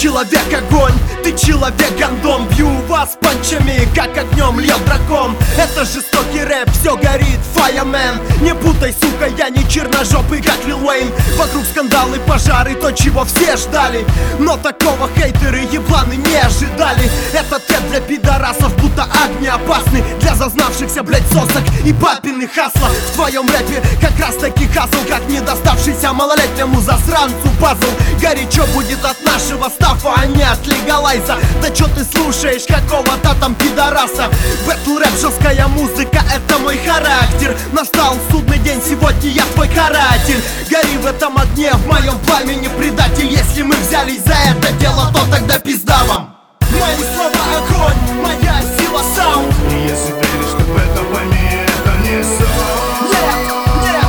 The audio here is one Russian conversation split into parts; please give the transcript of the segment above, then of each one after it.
человек-огонь, ты человек-гандон. Бью вас панчами, как огнем льет дракон. Это жестокий рэп, все горит, fireman. Не путай, сука, я не черножопый, как Лил Уэйн. Вокруг скандалы, пожары, то, чего все ждали. Но такого хейтеры ебланы не ожидали. Это тэп для пидорасов, будто огнеопасный. Для зазнавшихся, блять, сосок и папиных хасла. В твоем рэпе как раз таки хасл, как недоставшийся малолетнему засранцу пазл. Горячо будет от нашего стафа, а не от легалайза. Да чё ты слушаешь какого-то там пидораса? Бэтл рэп, жесткая музыка, это мой характер. Настал судный день, сегодня я твой каратель. Гори в этом огне, в моем пламени, предатель. Если мы взялись за это дело, то тогда пизда вам. Мои слова огонь, моя сила саунд. И если веришь, что в этом пойми, это не сон. Нет,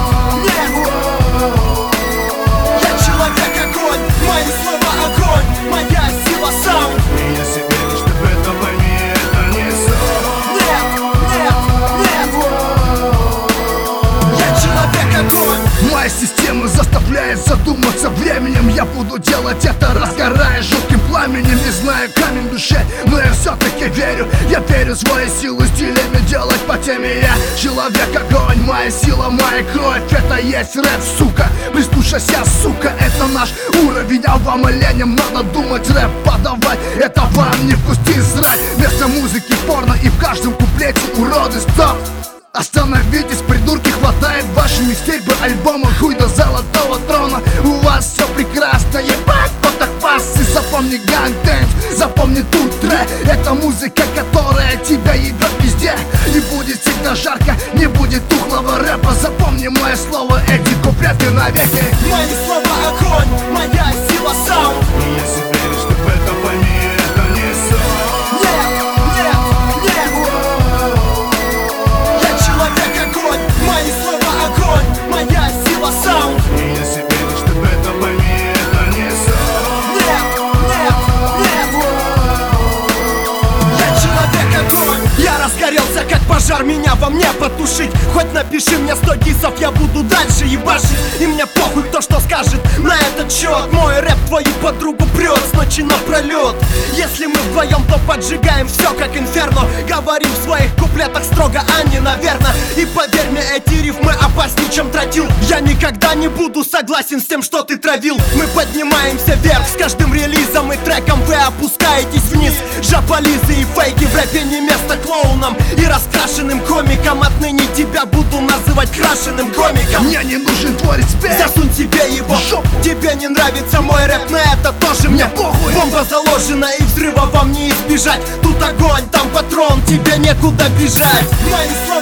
я человек-огонь, мои слова огонь, моя сила саунд. И если веришь, что в этом пойми, это не сон. Я человек-огонь. Моя система заставляет задуматься временем. Я буду делать это, разгорая жутким пламенем. Не знаю камень в душе, но я все-таки верю. Я верю в свою силу стилями делать по теме. Я человек-огонь, моя сила, моя кровь. Это есть рэп, сука, прислушайся, сука. Это наш уровень, а вам, оленям, надо думать, рэп подавать. Это вам не вкусти срать. Вместо музыки порно и в каждом куплете уроды. Стоп! Остановитесь, придурки, хватает ваши микстейпы, альбома, хуй до золотого трона. У вас все прекрасно, ебать, вот так пас. И запомни ганг дэнс, запомни тут трек. Это музыка, которая тебя ебет везде. Не будет всегда жарко, не будет тухлого рэпа. Запомни мое слово, эти куплеты навеки. Мои слова огонь, моя сила саунд. И если веришь, что в этом пойми, это не сон. Человек-огонь, мои слова огонь, моя сила саунд. И если веришь, что в этом пойми, это не сон. Я человек-огонь. Я разгорелся как пожар, меня во мне потушить. Хоть напиши мне 100 дисов, я буду дальше ебашить. И мне похуй, кто что скажет на этот счет. Мой рэп твою подругу прет с ночи напролет. Если мы вдвоем, то поджигаем все как инферно. Говорим в своих куплетах строго, а не наверно. И поверь мне, эти рифмы опаснее, чем тротил. Я никогда не буду согласен с тем, что ты травил. Мы поднимаемся вверх с каждым релизом и треком. Вы опускаетесь вниз. Жаполизы и фейки, в рэпе не место клоунам и раскрашенным комикам. Отныне тебя буду называть крашеным комиком. Мне не нужен твой респект. Засунь себе его в жопу. Тебе не нравится мой рэп, на это тоже мне похуй. Бомба заложена и взрыва вам не избежать. Тут огонь, там патрон, тебе некуда бежать. Мои слова